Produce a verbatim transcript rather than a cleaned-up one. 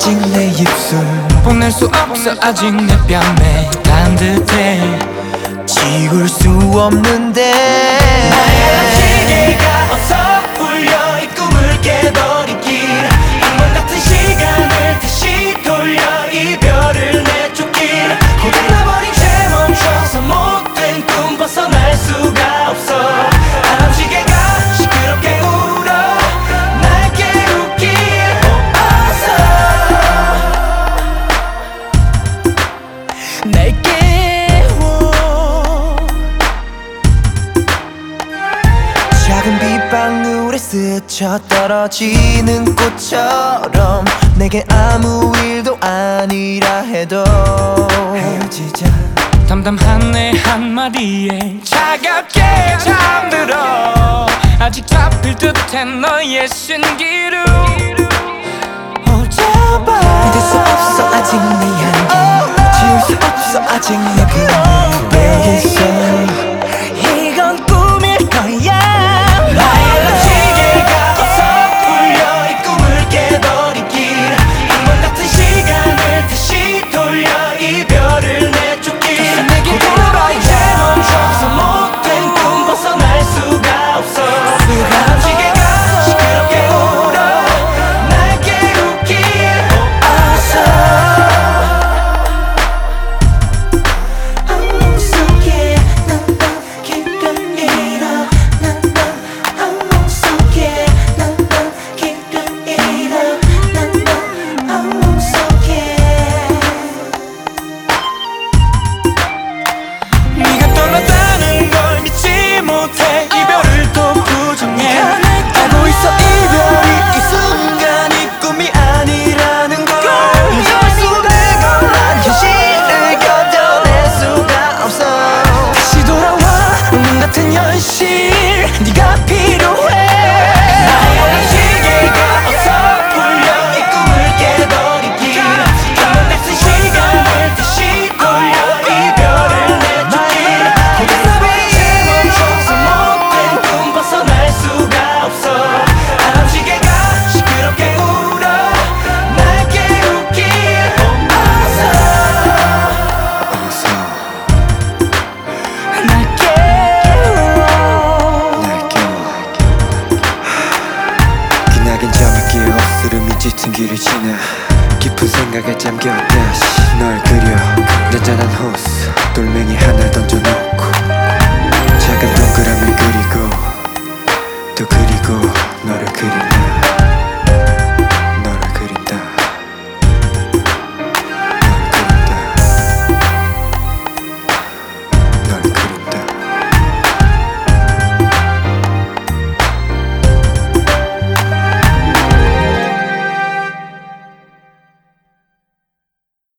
아직 내 입술 보낼 수 없어 아직 내 뺨에 따뜻해 지울 수 없는데 나의 시계가 어서 울려 이 꿈을 깨버리길 악몽 같은 시간을 다시 돌려 이별을 내쫓길 고장나버린 채 멈춰서 못된 꿈 벗어날 수가 없어 알람시계가 시끄럽게 울어 날 깨우길 어서 날 깨워 작은 빗방울에 스쳐 떨어지는 꽃처럼 내게 아무 일도 아니라 해도 헤어지자 담담한 내 한마디에 차갑게 잠들어 아직 잡힐 듯한 너의 신기루 어쩌봐 믿을 수 없어 아직 네 향기 지울 수 없어 아직 내 꿈을 여기서 이건 꿈일 거야 나의 알람시계가 어서 울려 이 꿈을 깨버리길 악몽 같은 시간을 다시 돌려 이별을 내쫓길 내게 돌아 이제 멈춰서 못된 꿈 벗어날 수가 없어 알람시계가 시끄럽게 울어 날 깨우길 어서 악몽 속에 난 길을 잃어 난 악몽 속에 난 길을 잃어 난 악몽 속에 네가 떠났다는 걸 믿지 못해 이별을 또 부정해 알고 있어 이별이 이 순간이 꿈이 아니라는 걸 인정할 수 내가 난 현실을 견뎌낼 수가 없어 다시 돌아와 운명 같은 현실 네가 필요해 나의 알람시계가 어서 울려 이 꿈을 깨버리길 악몽 같은 시간을 다시 돌려 이별을 내쫓길 고장나버린 채 멈춰서 못된 꿈 벗어날 수가 없어 알람시계가 시끄럽게 울어 날 깨우길 어서 날 깨워 날 깨워 기나긴 잠을 깨워 쓰름이 짙은 길을 지나 깊은 생각에 잠겨 다시 널 그려 잔잔한 호수 돌멩이 하나 던져놓고 작은 동그라미 그리고 또 그리고 너를 그리나